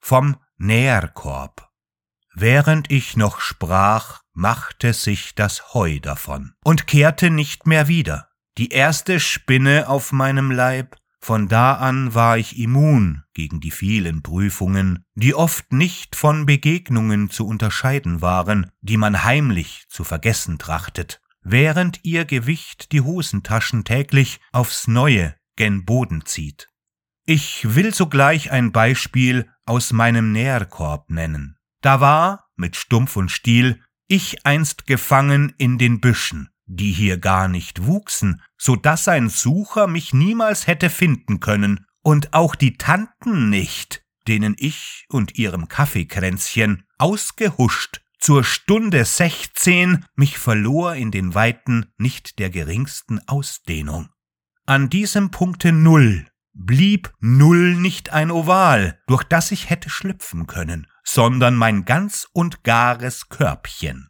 vom Nährkorb. Während ich noch sprach, machte sich das Heu davon und kehrte nicht mehr wieder. Die erste Spinne auf meinem Leib, von da an war ich immun gegen die vielen Prüfungen, die oft nicht von Begegnungen zu unterscheiden waren, die man heimlich zu vergessen trachtet, während ihr Gewicht die Hosentaschen täglich aufs Neue gen Boden zieht. Ich will sogleich ein Beispiel aus meinem Nährkorb nennen. Da war, mit Stumpf und Stiel, ich einst gefangen in den Büschen, die hier gar nicht wuchsen, so daß ein Sucher mich niemals hätte finden können, und auch die Tanten nicht, denen ich und ihrem Kaffeekränzchen ausgehuscht zur Stunde 16 mich verlor in den Weiten nicht der geringsten Ausdehnung. An diesem Punkte 0 blieb 0 nicht ein Oval, durch das ich hätte schlüpfen können, sondern mein ganz und gares Körbchen.